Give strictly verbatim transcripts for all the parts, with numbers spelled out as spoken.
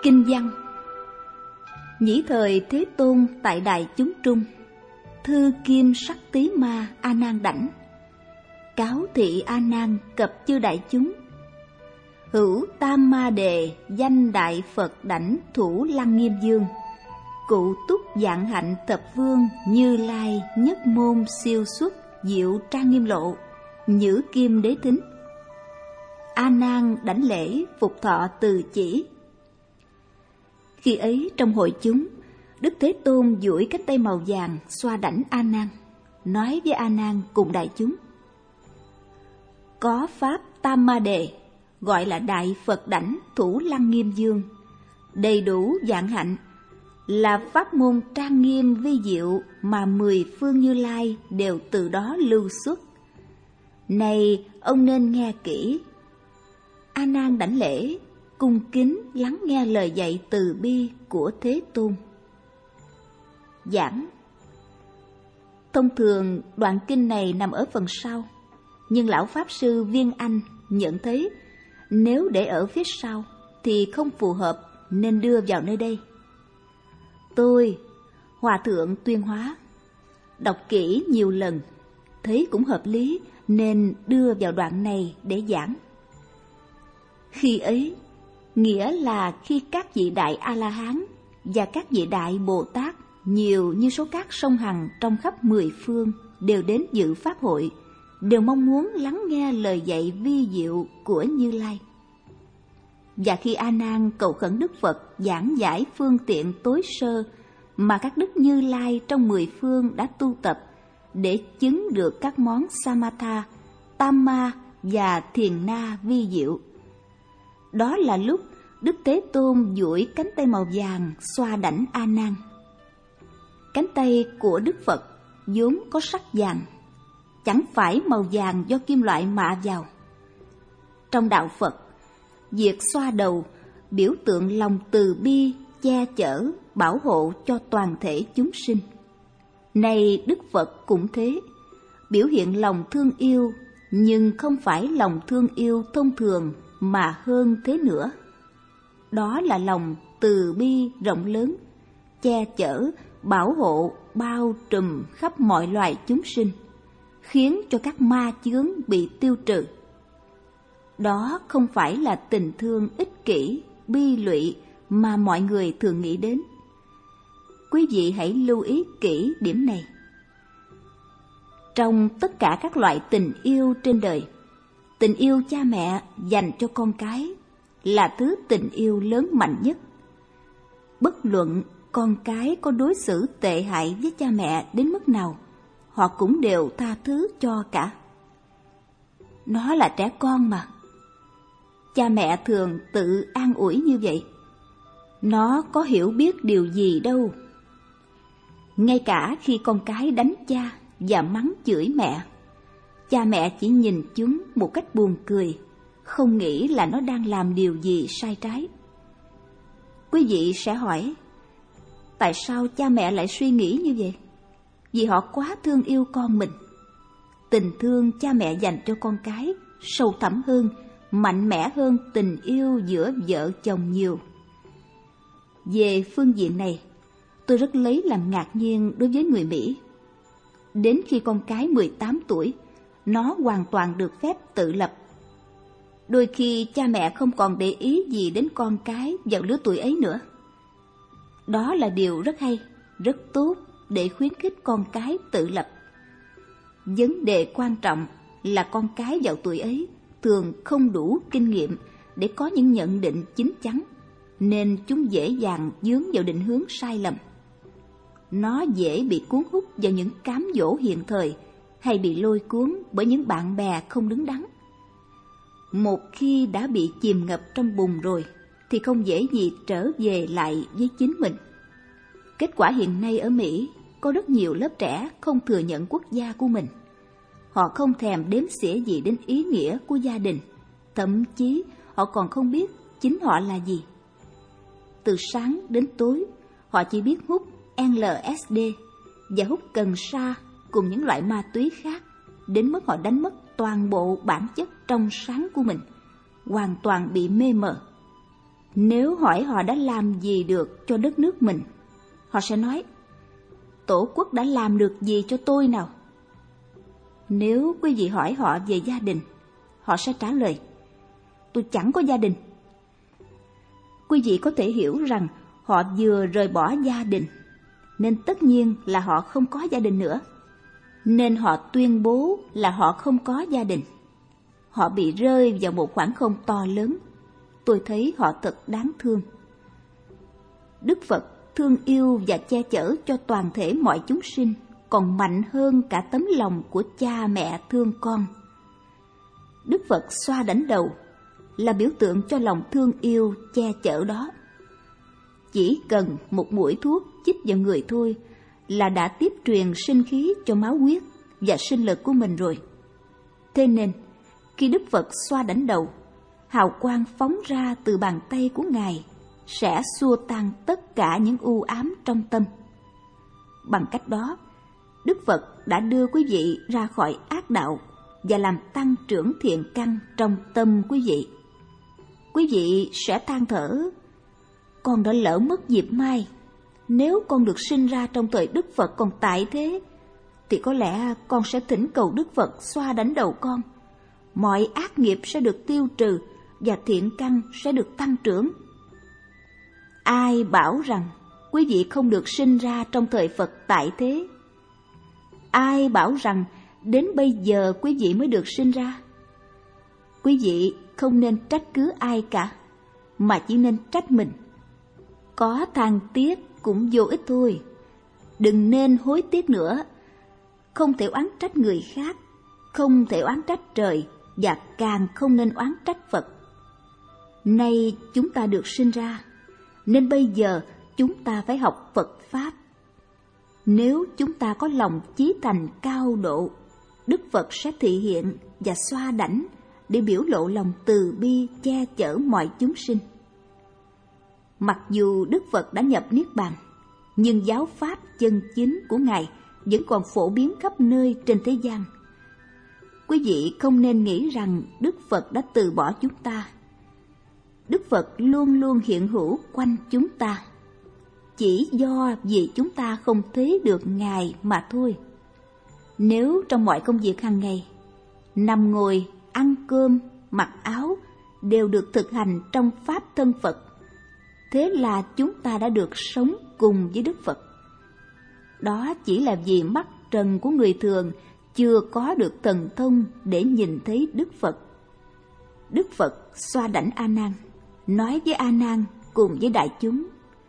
Kinh văn. Nhĩ thời Thế Tôn tại đại chúng trung, thư kim sắc tí ma A Nan đảnh, cáo thị A Nan cập chư đại chúng. Hữu tam ma đề danh đại Phật đảnh thủ lăng nghiêm dương, cụ túc dạng hạnh thập vương Như Lai nhất môn siêu xuất diệu trang nghiêm lộ, nhữ kim đế thính. A Nan đảnh lễ phục thọ từ chỉ. Khi ấy trong hội chúng, Đức Thế Tôn duỗi cánh tay màu vàng xoa đảnh A Nan, nói với A Nan cùng đại chúng: có pháp tam ma đề, gọi là đại Phật đảnh thủ lăng nghiêm dương, đầy đủ vạn hạnh, là pháp môn trang nghiêm vi diệu mà mười phương Như Lai đều từ đó lưu xuất. Này ông nên nghe kỹ. A Nan đảnh lễ, cung kính lắng nghe lời dạy từ bi của Thế Tôn. Giảng. Thông thường đoạn kinh này nằm ở phần sau, nhưng lão Pháp Sư Viên Anh nhận thấy nếu để ở phía sau thì không phù hợp nên đưa vào nơi đây. Tôi, Hòa Thượng Tuyên Hóa, đọc kỹ nhiều lần, thấy cũng hợp lý nên đưa vào đoạn này để giảng. Khi ấy, nghĩa là khi các vị Đại A-la-hán và các vị Đại Bồ Tát nhiều như số cát sông Hằng trong khắp mười phương đều đến dự pháp hội, đều mong muốn lắng nghe lời dạy vi diệu của Như Lai. Và khi A Nan cầu khẩn Đức Phật giảng giải phương tiện tối sơ mà các đức Như Lai trong mười phương đã tu tập để chứng được các món Samatha, Tamma và Thiền Na vi diệu, đó là lúc Đức Thế Tôn duỗi cánh tay màu vàng xoa đảnh A Nan. Cánh tay của Đức Phật vốn có sắc vàng, chẳng phải màu vàng do kim loại mạ vào. Trong đạo Phật, việc xoa đầu biểu tượng lòng từ bi, che chở, bảo hộ cho toàn thể chúng sinh. Này Đức Phật cũng thế, biểu hiện lòng thương yêu, nhưng không phải lòng thương yêu thông thường mà hơn thế nữa. Đó là lòng từ bi rộng lớn, che chở, bảo hộ, bao trùm khắp mọi loài chúng sinh, khiến cho các ma chướng bị tiêu trừ. Đó không phải là tình thương ích kỷ, bi lụy mà mọi người thường nghĩ đến. Quý vị hãy lưu ý kỹ điểm này. Trong tất cả các loại tình yêu trên đời, tình yêu cha mẹ dành cho con cái là thứ tình yêu lớn mạnh nhất. Bất luận con cái có đối xử tệ hại với cha mẹ đến mức nào, họ cũng đều tha thứ cho cả. Nó là trẻ con mà. Cha mẹ thường tự an ủi như vậy. Nó có hiểu biết điều gì đâu. Ngay cả khi con cái đánh cha và mắng chửi mẹ, cha mẹ chỉ nhìn chúng một cách buồn cười, không nghĩ là nó đang làm điều gì sai trái. Quý vị sẽ hỏi, tại sao cha mẹ lại suy nghĩ như vậy? Vì họ quá thương yêu con mình. Tình thương cha mẹ dành cho con cái sâu thẳm hơn, mạnh mẽ hơn tình yêu giữa vợ chồng nhiều. Về phương diện này, tôi rất lấy làm ngạc nhiên đối với người Mỹ. Đến khi con cái mười tám tuổi, nó hoàn toàn được phép tự lập. Đôi khi cha mẹ không còn để ý gì đến con cái vào lứa tuổi ấy nữa. Đó là điều rất hay, rất tốt để khuyến khích con cái tự lập. Vấn đề quan trọng là con cái vào tuổi ấy thường không đủ kinh nghiệm để có những nhận định chín chắn, nên chúng dễ dàng vướng vào định hướng sai lầm. Nó dễ bị cuốn hút vào những cám dỗ hiện thời hay bị lôi cuốn bởi những bạn bè không đứng đắn. Một khi đã bị chìm ngập trong bùn rồi thì không dễ gì trở về lại với chính mình. Kết quả hiện nay ở Mỹ có rất nhiều lớp trẻ không thừa nhận quốc gia của mình. Họ không thèm đếm xỉa gì đến ý nghĩa của gia đình, thậm chí họ còn không biết chính họ là gì. Từ sáng đến tối, họ chỉ biết hút L S D và hút cần sa cùng những loại ma túy khác, đến mức họ đánh mất toàn bộ bản chất trong sáng của mình, hoàn toàn bị mê mờ. Nếu hỏi họ đã làm gì được cho đất nước mình, họ sẽ nói, Tổ quốc đã làm được gì cho tôi nào? Nếu quý vị hỏi họ về gia đình, họ sẽ trả lời, tôi chẳng có gia đình. Quý vị có thể hiểu rằng họ vừa rời bỏ gia đình, nên tất nhiên là họ không có gia đình nữa. Nên họ tuyên bố là họ không có gia đình. Họ bị rơi vào một khoảng không to lớn. Tôi thấy họ thật đáng thương. Đức Phật thương yêu và che chở cho toàn thể mọi chúng sinh còn mạnh hơn cả tấm lòng của cha mẹ thương con. Đức Phật xoa đảnh đầu là biểu tượng cho lòng thương yêu che chở đó. Chỉ cần một mũi thuốc chích vào người thôi là đã tiếp truyền sinh khí cho máu huyết và sinh lực của mình rồi. Thế nên, khi Đức Phật xoa đảnh đầu, hào quang phóng ra từ bàn tay của Ngài sẽ xua tan tất cả những u ám trong tâm. Bằng cách đó, Đức Phật đã đưa quý vị ra khỏi ác đạo và làm tăng trưởng thiện căn trong tâm quý vị. Quý vị sẽ than thở, con đã lỡ mất dịp mai. Nếu con được sinh ra trong thời Đức Phật còn tại thế, thì có lẽ con sẽ thỉnh cầu Đức Phật xoa đánh đầu con. Mọi ác nghiệp sẽ được tiêu trừ và thiện căn sẽ được tăng trưởng. Ai bảo rằng quý vị không được sinh ra trong thời Phật tại thế? Ai bảo rằng đến bây giờ quý vị mới được sinh ra? Quý vị không nên trách cứ ai cả, mà chỉ nên trách mình. Có than tiếc cũng vô ích thôi. Đừng nên hối tiếc nữa. Không thể oán trách người khác, không thể oán trách trời, và càng không nên oán trách Phật. Nay chúng ta được sinh ra, nên bây giờ chúng ta phải học Phật Pháp. Nếu chúng ta có lòng chí thành cao độ, Đức Phật sẽ thị hiện và xoa đảnh để biểu lộ lòng từ bi che chở mọi chúng sinh. Mặc dù Đức Phật đã nhập Niết Bàn, nhưng giáo pháp chân chính của Ngài vẫn còn phổ biến khắp nơi trên thế gian. Quý vị không nên nghĩ rằng Đức Phật đã từ bỏ chúng ta. Đức Phật luôn luôn hiện hữu quanh chúng ta, chỉ do vì chúng ta không thấy được Ngài mà thôi. Nếu trong mọi công việc hàng ngày, nằm ngồi, ăn cơm, mặc áo đều được thực hành trong Pháp thân Phật, thế là chúng ta đã được sống cùng với Đức Phật. Đó chỉ là vì mắt trần của người thường chưa có được thần thông để nhìn thấy Đức Phật. Đức Phật xoa đảnh A Nan, nói với A Nan cùng với đại chúng: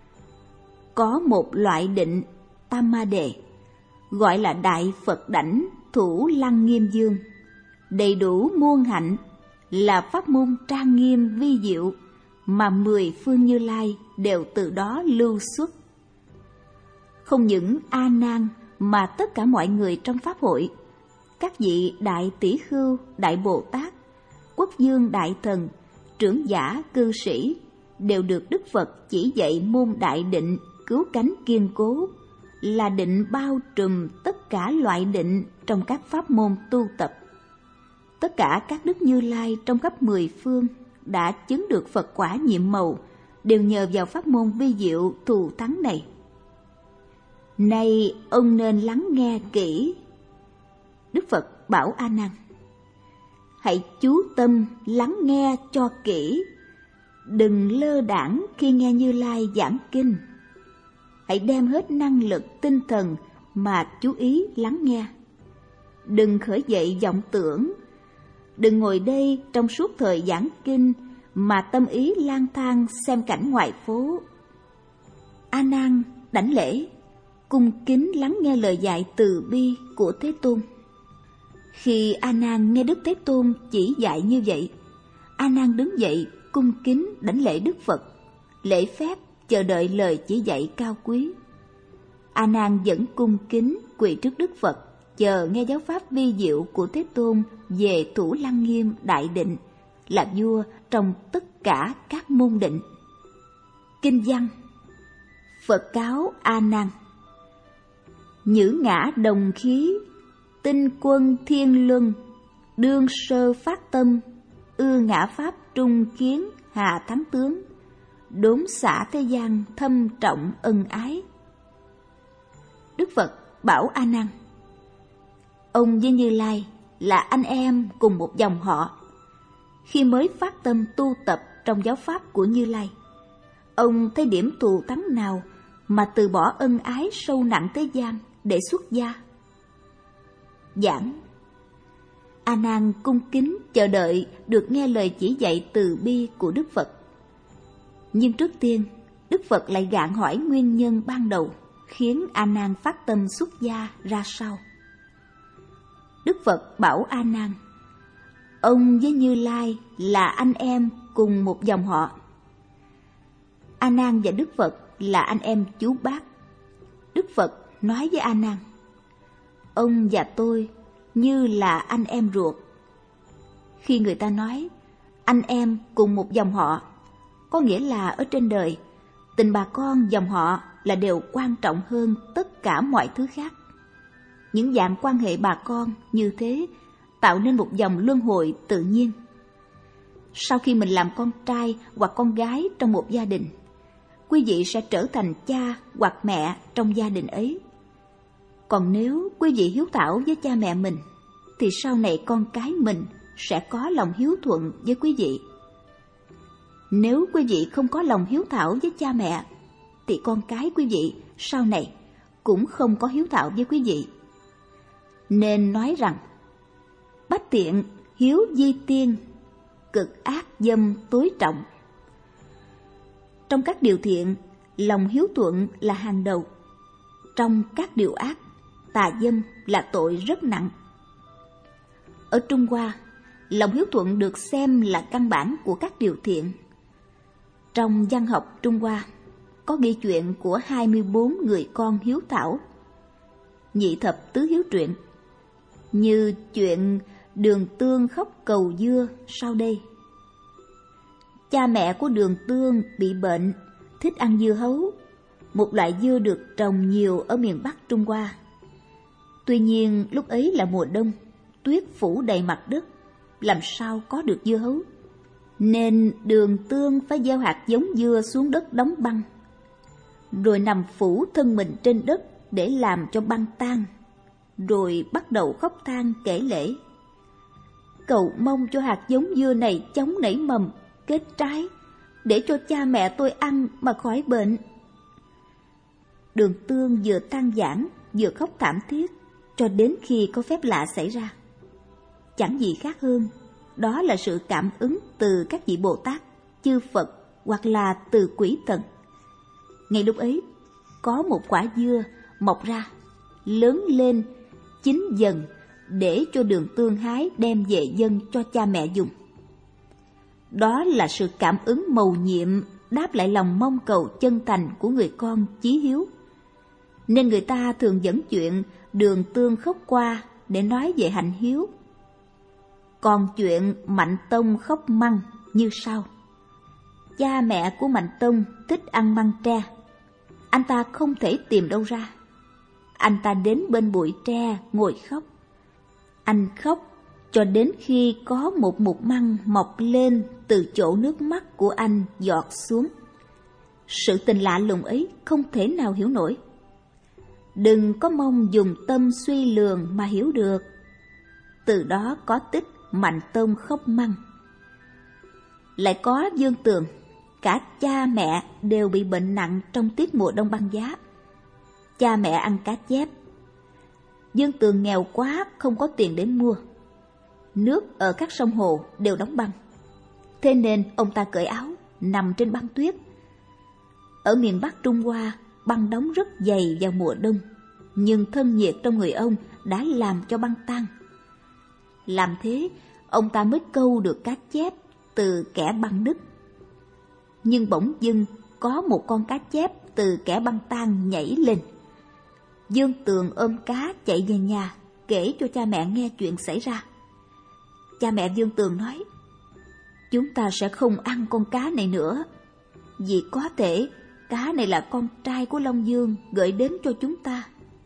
có một loại định Tam Ma Đề, gọi là Đại Phật Đảnh Thủ Lăng Nghiêm Dương, đầy đủ muôn hạnh, là pháp môn trang nghiêm vi diệu mà mười phương Như Lai đều từ đó lưu xuất. Không những A Nan mà tất cả mọi người trong pháp hội, các vị đại tỷ khưu, đại Bồ Tát, quốc vương đại thần, trưởng giả cư sĩ đều được Đức Phật chỉ dạy môn đại định cứu cánh kiên cố, là định bao trùm tất cả loại định trong các pháp môn tu tập. Tất cả các đức Như Lai trong khắp mười phương đã chứng được Phật quả nhiệm màu, đều nhờ vào pháp môn vi diệu thù thắng này. Này ông nên lắng nghe kỹ. Đức Phật bảo A Nan: hãy chú tâm lắng nghe cho kỹ, đừng lơ đãng khi nghe Như Lai giảng kinh. Hãy đem hết năng lực tinh thần mà chú ý lắng nghe. Đừng khởi dậy vọng tưởng. Đừng ngồi đây trong suốt thời giảng kinh mà tâm ý lang thang xem cảnh ngoài phố. A Nan đảnh lễ, cung kính lắng nghe lời dạy từ bi của Thế Tôn. Khi A Nan nghe Đức Thế Tôn chỉ dạy như vậy, A Nan đứng dậy cung kính đảnh lễ Đức Phật, lễ phép chờ đợi lời chỉ dạy cao quý. A Nan vẫn cung kính quỳ trước Đức Phật, chờ nghe giáo pháp vi diệu của Thế Tôn về Thủ Lăng Nghiêm đại định, là vua trong tất cả các môn định. Kinh văn: Phật cáo A Nan: nhữ ngã đồng khí, tinh quân thiên luân, đương sơ phát tâm, ưa ngã pháp trung kiến hà thắng tướng, đốn xả thế gian thâm trọng ân ái. Đức Phật bảo A Nan, ông với Như Lai là anh em cùng một dòng họ. Khi mới phát tâm tu tập trong giáo pháp của Như Lai, ông thấy điểm thù thắng nào mà từ bỏ ân ái sâu nặng thế gian để xuất gia? Giảng. A Nan cung kính chờ đợi được nghe lời chỉ dạy từ bi của Đức Phật. Nhưng trước tiên, Đức Phật lại gạn hỏi nguyên nhân ban đầu khiến A Nan phát tâm xuất gia ra sao. Đức Phật bảo A Nan, ông với Như Lai là anh em cùng một dòng họ. A Nan và Đức Phật là anh em chú bác. Đức Phật nói với A Nan, ông và tôi như là anh em ruột. Khi người ta nói anh em cùng một dòng họ, có nghĩa là ở trên đời, tình bà con dòng họ là điều quan trọng hơn tất cả mọi thứ khác. Những dạng quan hệ bà con như thế tạo nên một dòng luân hồi tự nhiên. Sau khi mình làm con trai hoặc con gái trong một gia đình, quý vị sẽ trở thành cha hoặc mẹ trong gia đình ấy. Còn nếu quý vị hiếu thảo với cha mẹ mình, thì sau này con cái mình sẽ có lòng hiếu thuận với quý vị. Nếu quý vị không có lòng hiếu thảo với cha mẹ, thì con cái quý vị sau này cũng không có hiếu thảo với quý vị. Nên nói rằng, bách thiện hiếu di tiên, cực ác dâm tối trọng. Trong các điều thiện, lòng hiếu thuận là hàng đầu. Trong các điều ác, tà dâm là tội rất nặng. Ở Trung Hoa, lòng hiếu thuận được xem là căn bản của các điều thiện. Trong văn học Trung Hoa, có ghi chuyện của hai mươi bốn người con hiếu thảo, nhị thập tứ hiếu truyện, như chuyện Đường Tương khóc cầu dưa sau đây. Cha mẹ của Đường Tương bị bệnh, thích ăn dưa hấu, một loại dưa được trồng nhiều ở miền Bắc Trung Hoa. Tuy nhiên lúc ấy là mùa đông, tuyết phủ đầy mặt đất, làm sao có được dưa hấu. Nên Đường Tương phải gieo hạt giống dưa xuống đất đóng băng, rồi nằm phủ thân mình trên đất để làm cho băng tan, rồi bắt đầu khóc than kể lể, cầu mong cho hạt giống dưa này chóng nảy mầm, kết trái, để cho cha mẹ tôi ăn mà khỏi bệnh. Đường Tương vừa than vãn vừa khóc thảm thiết, cho đến khi có phép lạ xảy ra. Chẳng gì khác hơn, đó là sự cảm ứng từ các vị Bồ Tát, chư Phật hoặc là từ quỷ thần. Ngay lúc ấy, có một quả dưa mọc ra, lớn lên, chín dần, để cho Đường Tương hái đem về dâng cho cha mẹ dùng. Đó là sự cảm ứng mầu nhiệm đáp lại lòng mong cầu chân thành của người con chí hiếu. Nên người ta thường dẫn chuyện Đường Tương khóc qua để nói về hạnh hiếu. Còn chuyện Mạnh Tông khóc măng như sau. Cha mẹ của Mạnh Tông thích ăn măng tre. Anh ta không thể tìm đâu ra. Anh ta đến bên bụi tre ngồi khóc. Anh khóc cho đến khi có một mụt măng mọc lên từ chỗ nước mắt của anh giọt xuống. Sự tình lạ lùng ấy không thể nào hiểu nổi. Đừng có mong dùng tâm suy lường mà hiểu được. Từ đó có tích Mạnh Tông khóc măng. Lại có Dương Tường, cả cha mẹ đều bị bệnh nặng trong tiết mùa đông băng giá. Cha mẹ ăn cá chép. Dương Tường nghèo quá không có tiền để mua. Nước ở các sông hồ đều đóng băng. Thế nên ông ta cởi áo, nằm trên băng tuyết. Ở miền Bắc Trung Hoa, băng đóng rất dày vào mùa đông, nhưng thân nhiệt trong người ông đã làm cho băng tan. Làm thế, ông ta mới câu được cá chép từ kẽ băng nứt. Nhưng bỗng dưng có một con cá chép từ kẽ băng tan nhảy lên. Dương Tường ôm cá chạy về nhà, kể cho cha mẹ nghe chuyện xảy ra. Cha mẹ Dương Tường nói, chúng ta sẽ không ăn con cá này nữa, vì có thể cá này là con trai của Long Dương gửi đến cho chúng ta.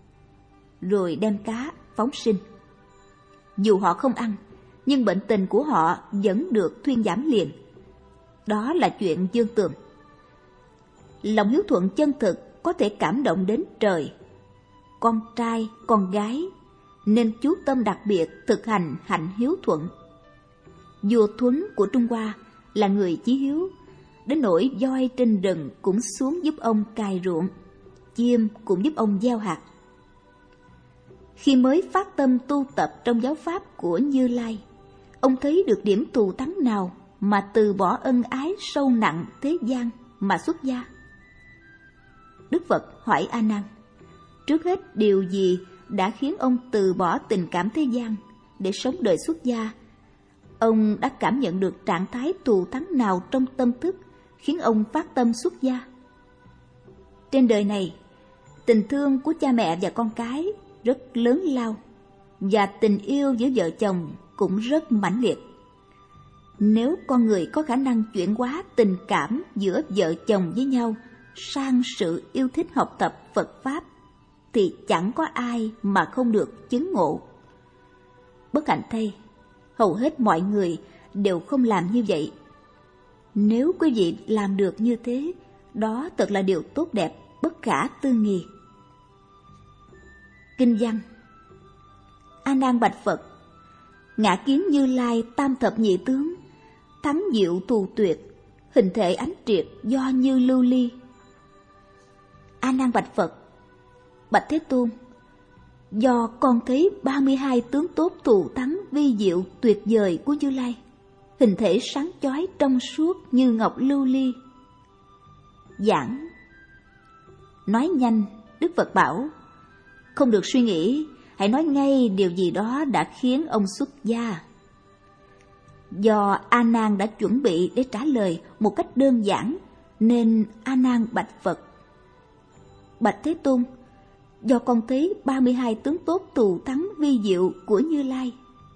Rồi đem cá phóng sinh. Dù họ không ăn, nhưng bệnh tình của họ vẫn được thuyên giảm liền. Đó là chuyện Dương Tường. lòng hiếu thuận chân thực có thể cảm động đến trời. Con trai, con gái nên chú tâm đặc biệt thực hành hạnh hiếu thuận. Vua Thuấn của Trung Hoa là người chí hiếu, đến nỗi voi trên rừng cũng xuống giúp ông cày ruộng, chim cũng giúp ông gieo hạt. Khi mới phát tâm tu tập trong giáo pháp của Như Lai, ông thấy được điểm thù thắng nào mà từ bỏ ân ái sâu nặng thế gian mà xuất gia? Đức Phật hỏi A Nan, trước hết điều gì đã khiến ông từ bỏ tình cảm thế gian để sống đời xuất gia? Ông đã cảm nhận được trạng thái thù thắng nào trong tâm thức khiến ông phát tâm xuất gia? Trên đời này, tình thương của cha mẹ và con cái rất lớn lao, và tình yêu giữa vợ chồng cũng rất mãnh liệt. Nếu con người có khả năng chuyển hóa tình cảm giữa vợ chồng với nhau sang sự yêu thích học tập Phật Pháp, thì chẳng có ai mà không được chứng ngộ. Bất hạnh thay, hầu hết mọi người đều không làm như vậy. Nếu quý vị làm được như thế, đó thật là điều tốt đẹp, bất khả tư nghị. Kinh văn: A Nan bạch Phật, ngã kiến Như Lai tam thập nhị tướng, thắng diệu thù tuyệt, hình thể ánh triệt do như lưu ly. A Nan bạch Phật, bạch Thế Tôn, do con thấy ba mươi hai tướng tốt thù thắng vi diệu tuyệt vời của Như Lai, hình thể sáng chói trong suốt như ngọc lưu ly. Giảng: nói nhanh, Đức Phật bảo, không được suy nghĩ, hãy nói ngay điều gì đó đã khiến ông xuất gia. Do A Nan đã chuẩn bị để trả lời một cách đơn giản, nên A Nan bạch Phật, bạch Thế Tôn, do con thấy ba mươi hai tướng tốt thù thắng vi diệu của Như Lai.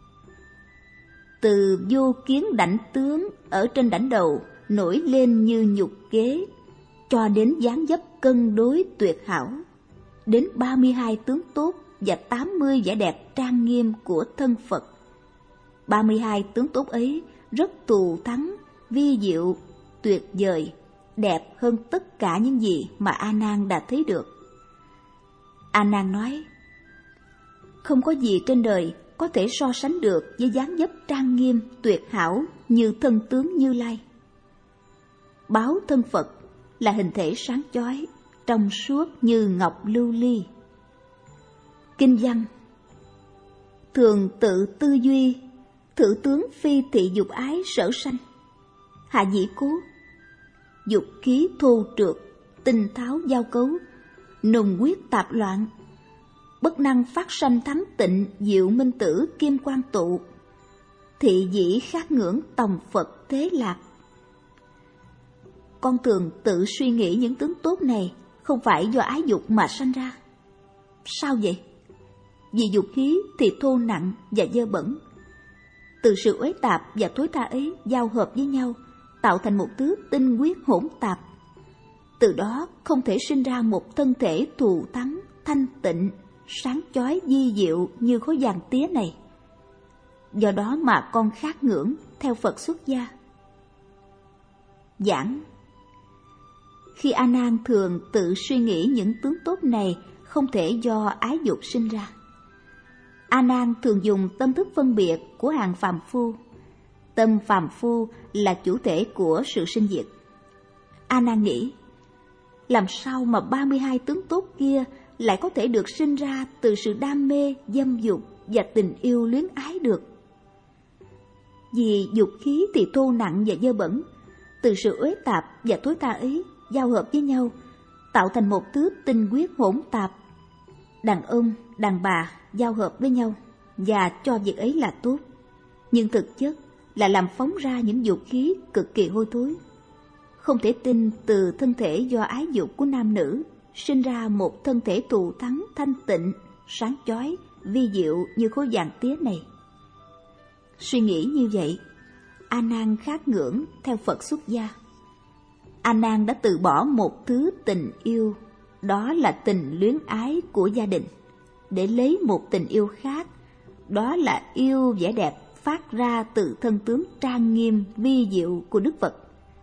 Từ vô kiến đảnh tướng ở trên đảnh đầu nổi lên như nhục kế, cho đến dáng dấp cân đối tuyệt hảo, đến ba mươi hai tướng tốt và tám mươi vẻ đẹp trang nghiêm của thân Phật. ba mươi hai tướng tốt ấy rất thù thắng, vi diệu, tuyệt vời, đẹp hơn tất cả những gì mà A Nan đã thấy được. A Nan nói, không có gì trên đời có thể so sánh được với dáng dấp trang nghiêm, tuyệt hảo như thân tướng Như Lai. Báo thân Phật là hình thể sáng chói, trong suốt như ngọc lưu ly. Kinh văn: thường tự tư duy, thử tướng phi thị dục ái sở sanh. Hạ dĩ cố, dục khí thô trượt, tinh tháo giao cấu, nùng quyết tạp loạn, bất năng phát sanh thắng tịnh diệu minh tử kim quang tụ, thị dĩ khát ngưỡng tòng Phật thế lạc. Con thường tự suy nghĩ những tướng tốt này không phải do ái dục mà sanh ra. Sao vậy? Vì dục khí thì thô nặng và dơ bẩn. Từ sự uế tạp và thối tha ấy giao hợp với nhau, tạo thành một thứ tinh huyết hỗn tạp. Từ đó không thể sinh ra một thân thể thù thắng, thanh tịnh, sáng chói vi diệu như khối vàng tía này. Do đó mà con khát ngưỡng theo Phật xuất gia. Giảng: khi A Nan thường tự suy nghĩ những tướng tốt này không thể do ái dục sinh ra. A Nan thường dùng tâm thức phân biệt của hàng phàm phu. Tâm phàm phu là chủ thể của sự sinh diệt. A Nan nghĩ, làm sao mà ba mươi hai tướng tốt kia lại có thể được sinh ra từ sự đam mê, dâm dục và tình yêu luyến ái được? Vì dục khí thì thô nặng và dơ bẩn, từ sự uế tạp và thối tha ấy giao hợp với nhau, tạo thành một thứ tinh huyết hỗn tạp. Đàn ông, đàn bà giao hợp với nhau và cho việc ấy là tốt, nhưng thực chất là làm phóng ra những dục khí cực kỳ hôi thối. Không thể tin từ thân thể do ái dục của nam nữ sinh ra một thân thể thù thắng thanh tịnh, sáng chói, vi diệu như khối vàng tía này. Suy nghĩ như vậy, A Nan khát ngưỡng theo Phật xuất gia. A Nan đã từ bỏ một thứ tình yêu, đó là tình luyến ái của gia đình, để lấy một tình yêu khác, đó là yêu vẻ đẹp phát ra từ thân tướng trang nghiêm vi diệu của Đức Phật.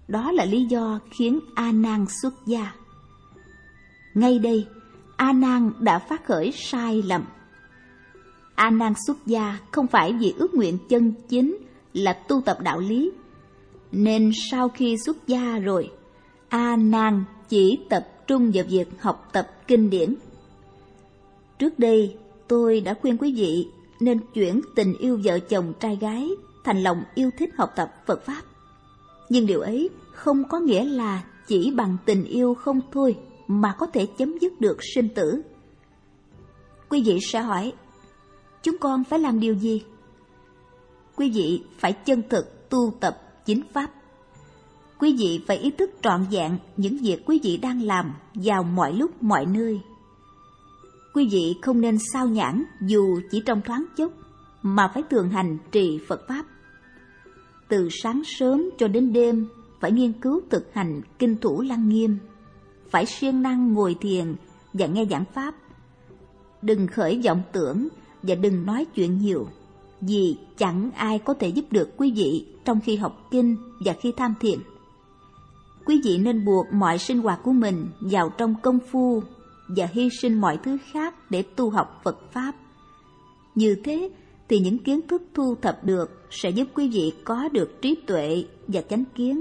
Đó là lý do khiến A Nan xuất gia. Ngay đây, A Nan đã phát khởi sai lầm. A Nan xuất gia không phải vì ước nguyện chân chính là tu tập đạo lý, nên sau khi xuất gia rồi, A Nan chỉ tập trung vào việc học tập kinh điển. Trước đây, tôi đã khuyên quý vị nên chuyển tình yêu vợ chồng trai gái thành lòng yêu thích học tập Phật Pháp. Nhưng điều ấy không có nghĩa là chỉ bằng tình yêu không thôi mà có thể chấm dứt được sinh tử. Quý vị sẽ hỏi, chúng con phải làm điều gì? Quý vị phải chân thực tu tập chính Pháp. Quý vị phải ý thức trọn vẹn những việc quý vị đang làm vào mọi lúc mọi nơi. Quý vị không nên sao nhãng dù chỉ trong thoáng chốc, mà phải thường hành trì Phật Pháp. Từ sáng sớm cho đến đêm phải nghiên cứu thực hành kinh thủ Lăng Nghiêm, phải siêng năng ngồi thiền và nghe giảng Pháp. Đừng khởi vọng tưởng và đừng nói chuyện nhiều, vì chẳng ai có thể giúp được quý vị trong khi học kinh và khi tham thiền. Quý vị nên buộc mọi sinh hoạt của mình vào trong công phu và hy sinh mọi thứ khác để tu học Phật Pháp. Như thế thì những kiến thức thu thập được sẽ giúp quý vị có được trí tuệ và chánh kiến.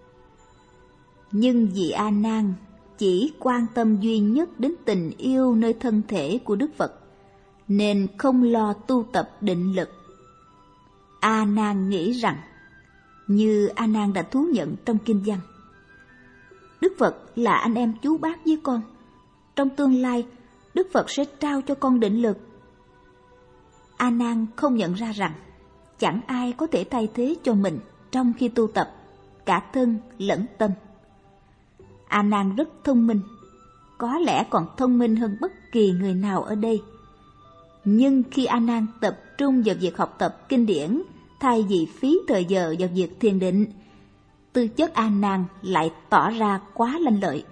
Nhưng vì A Nan chỉ quan tâm duy nhất đến tình yêu nơi thân thể của Đức Phật, nên không lo tu tập định lực. A Nan nghĩ rằng, như A Nan đã thú nhận trong kinh văn, Đức Phật là anh em chú bác với con. Trong tương lai, Đức Phật sẽ trao cho con định lực. A Nan không nhận ra rằng chẳng ai có thể thay thế cho mình trong khi tu tập, cả thân lẫn tâm. A Nan rất thông minh, có lẽ còn thông minh hơn bất kỳ người nào ở đây. Nhưng khi A Nan tập trung vào việc học tập kinh điển thay vì phí thời giờ vào việc thiền định, tư chất A Nan lại tỏ ra quá lanh lợi.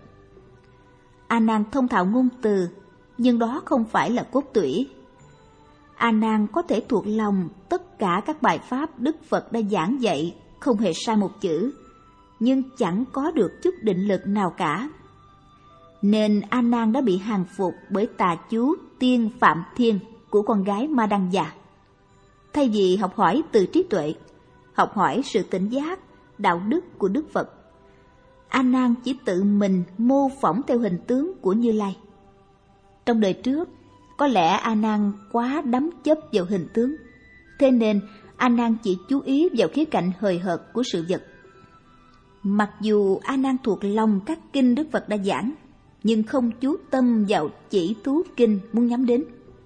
A Nan thông thạo ngôn từ, nhưng đó không phải là cốt tủy. A Nan có thể thuộc lòng tất cả các bài pháp Đức Phật đã giảng dạy, không hề sai một chữ, nhưng chẳng có được chút định lực nào cả. Nên A Nan đã bị hàng phục bởi tà chú Tiên Phạm Thiên của con gái Ma Đăng Già. Thay vì học hỏi từ trí tuệ, học hỏi sự tỉnh giác, đạo đức của Đức Phật, A Nan chỉ tự mình mô phỏng theo hình tướng của Như Lai. Trong đời trước, có lẽ A Nan quá đắm chấp vào hình tướng, thế nên A Nan chỉ chú ý vào khía cạnh hời hợt của sự vật. Mặc dù A Nan thuộc lòng các kinh Đức Phật đã giảng, nhưng không chú tâm vào chỉ thú kinh muốn nhắm đến.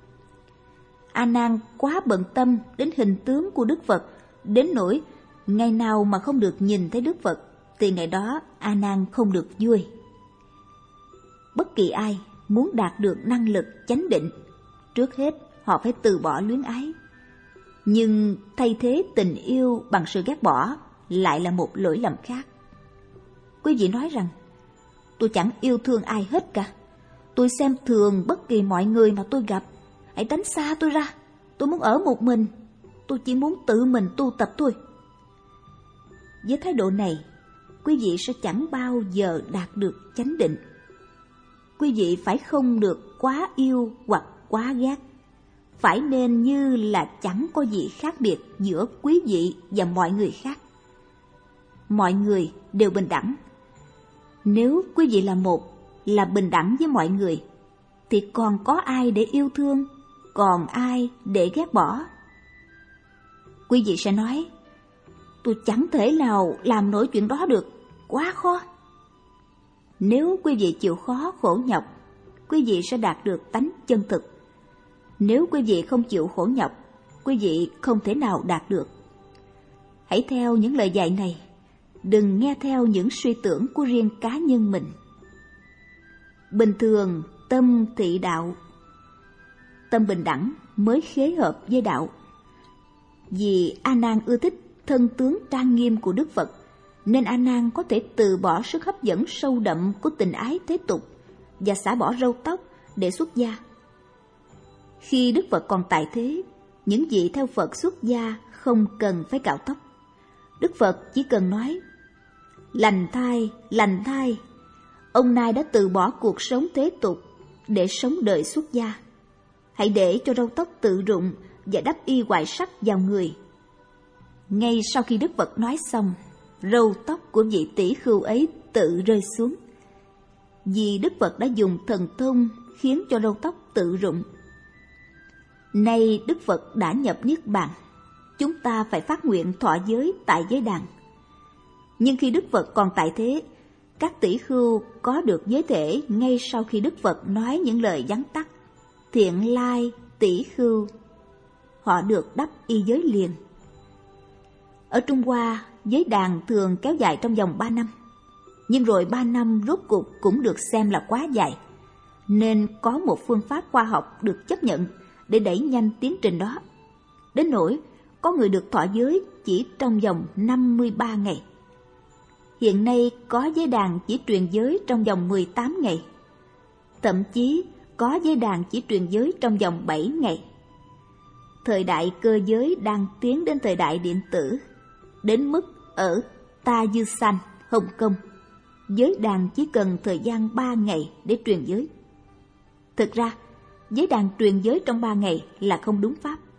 A Nan quá bận tâm đến hình tướng của Đức Phật, đến nỗi ngày nào mà không được nhìn thấy Đức Phật thì ngày đó A Nan không được vui. Bất kỳ ai muốn đạt được năng lực chánh định, trước hết họ phải từ bỏ luyến ái. Nhưng thay thế tình yêu bằng sự ghét bỏ lại là một lỗi lầm khác. Quý vị nói rằng, tôi chẳng yêu thương ai hết cả. Tôi xem thường bất kỳ mọi người mà tôi gặp. Hãy tránh xa tôi ra. Tôi muốn ở một mình. Tôi chỉ muốn tự mình tu tập thôi. Với thái độ này, quý vị sẽ chẳng bao giờ đạt được chánh định. Quý vị phải không được quá yêu hoặc quá ghét. Phải nên như là chẳng có gì khác biệt giữa quý vị và mọi người khác. Mọi người đều bình đẳng. Nếu quý vị là một, là bình đẳng với mọi người, thì còn có ai để yêu thương, còn ai để ghét bỏ? Quý vị sẽ nói, tôi chẳng thể nào làm nổi chuyện đó được, quá khó. Nếu quý vị chịu khó khổ nhọc, quý vị sẽ đạt được tánh chân thực. Nếu quý vị không chịu khổ nhọc, quý vị không thể nào đạt được. Hãy theo những lời dạy này, đừng nghe theo những suy tưởng của riêng cá nhân mình. Bình thường, tâm thị đạo. Tâm bình đẳng mới khế hợp với đạo. Vì A Nan ưa thích thân tướng trang nghiêm của Đức Phật, nên A Nan có thể từ bỏ sức hấp dẫn sâu đậm của tình ái thế tục và xả bỏ râu tóc để xuất gia. Khi Đức Phật còn tại thế, những vị theo Phật xuất gia không cần phải cạo tóc. Đức Phật chỉ cần nói, Lành thai, lành thai, ông Nai đã từ bỏ cuộc sống thế tục để sống đời xuất gia. Hãy để cho râu tóc tự rụng và đắp y hoại sắc vào người. Ngay sau khi Đức Phật nói xong, râu tóc của vị tỷ khưu ấy tự rơi xuống. Vì Đức Phật đã dùng thần thông khiến cho râu tóc tự rụng. Nay Đức Phật đã nhập Niết Bàn, chúng ta phải phát nguyện thọ giới tại giới đàn. Nhưng khi Đức Phật còn tại thế, các tỷ khưu có được giới thể ngay sau khi Đức Phật nói những lời vắn tắt thiện lai tỷ khưu. Họ được đắp y giới liền. Ở Trung Hoa, giới đàn thường kéo dài trong vòng ba năm. Nhưng rồi ba năm rốt cuộc cũng được xem là quá dài, nên có một phương pháp khoa học được chấp nhận để đẩy nhanh tiến trình đó. Đến nỗi có người được thọ giới chỉ trong vòng năm mươi ba ngày. Hiện nay có giới đàn chỉ truyền giới trong vòng mười tám ngày. Thậm chí có giới đàn chỉ truyền giới trong vòng bảy ngày. Thời đại cơ giới đang tiến đến thời đại điện tử, đến mức ở Tajikistan, Hồng Kông, giới đàn chỉ cần thời gian ba ngày để truyền giới. Thực ra, giới đàn truyền giới trong ba ngày là không đúng pháp.